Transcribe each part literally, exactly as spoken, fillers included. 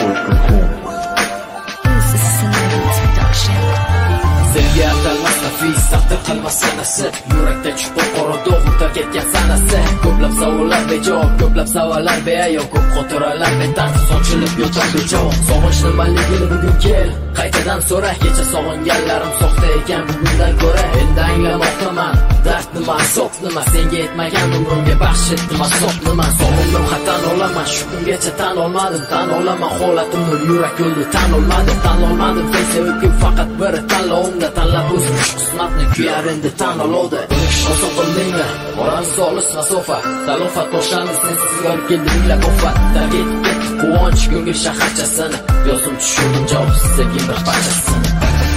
Sevgi atalmas nafis, taqdir qilmas sanasi. Yurakda chuqur qora dog' o'tar ketgan sanasi. Ko'plab savollar bejavob, ko'plab savollar beayov, ko'p xotiralar betart sochilib yotar bejavob. Sog'inch nimaligini bugun kel, qaytadan so'ra. Kecha sog'inganlarim soxta ekan bugundan ko'ra. Endi anglamoqdaman, dard nima, azob nima. Senga yetmagan umrimga baxsh etdim azob nima. Sog'indim xatan olaman, shu kungacha tan olmadim. Tan olaman holatimni, yurak yo'lni tan olmadim. Tan olmadim sen sevib faqat bir tanlovimda. Tanlab o'zim qismatni kuyar endi tan olodi. Oson qildinglar, oramiz olis masofa. Talofat boshlandi sensiz olib keldi minglab ofat. Targit ketdi quvonch ko'ngil shaharchasini. Yozim tushirdim javobsiz sevgi bir parchasini.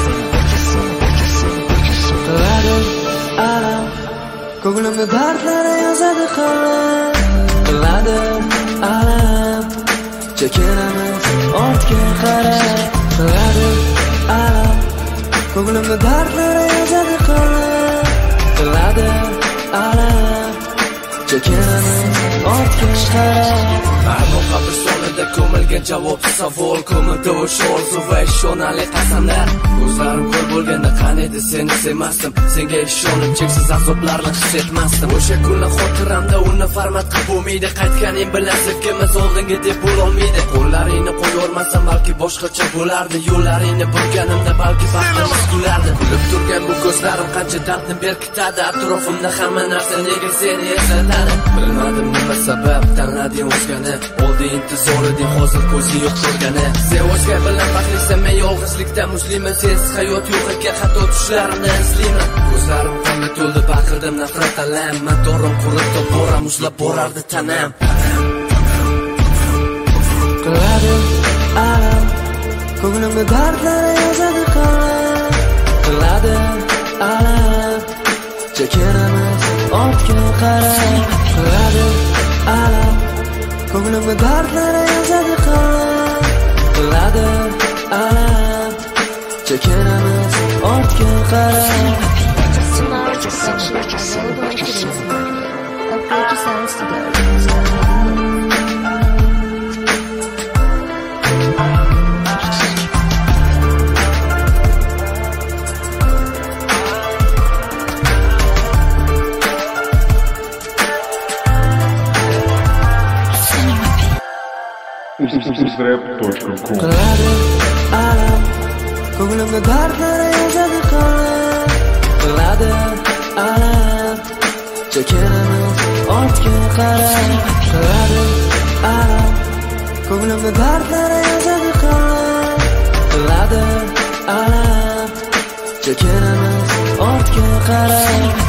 Qiladim alam, ko'nglimda dardlar yozadi qalam. Qiladim alam, chekinamiz ortga qarab. Qiladim alam, ko'nglimda dardlar yozadi qalam. Qiladim alam, chekinamiz ortga qarab. Armoq qabristonida ko'milgan javobsiz savol, ko'mildi o'sha orzu va ishonali qasamlar. Ko'zlarim ko'r bo'lganda qani edi seni sevmasdim. Senga ishonib cheksiz azoblarni his etmasdim. O'sha kunlar xotiramda uni farmat qilib bo'lmaydi. Qaytganing bilan sevgimiz oldinga deb bo'lolmaydi. Qo'llaringni qo'yormasam balki boshqacha bo'lardi. Yo'llaringni burganimda balki baxtimiz kulardi. Kulib turgan bu ko'zlarim qancha dardni berkitadi. Atrofimda hamma narsa nega seni eslatadi. Bilmadim nima sabab tanlading o'zgani. Oldi intizor eding hozir ko'zga yo'q ko'rgani. Sen o'zga bilan baxtlisan, men yolg'izlikda musliman. Sensiz hayot yo'q ekan, hatto tushlarimni izlayman. Ko'zlarim qonga to'ldi, baqirdim nafrat alam. Madorim qurib to'poram uzlab borardi tanam. Qiladim alam, ko'nglimda dardlar yozadi qalam. Qiladim alam, chekinamiz ortga qarab. Qiladim alam, ko'nglimda dardlar yozadi qalam. Qiladim alam, chekinamiz ortga qarab. Uzrep точка ком. Qiladim alam, ko'nglimda dardlar yozadi qalam. Qiladim alam, chekinamiz ortga qarab. Qiladim alam, ko'nglimda dardlar yozadi qalam. Qiladim alam, chekinamiz ortga qarab.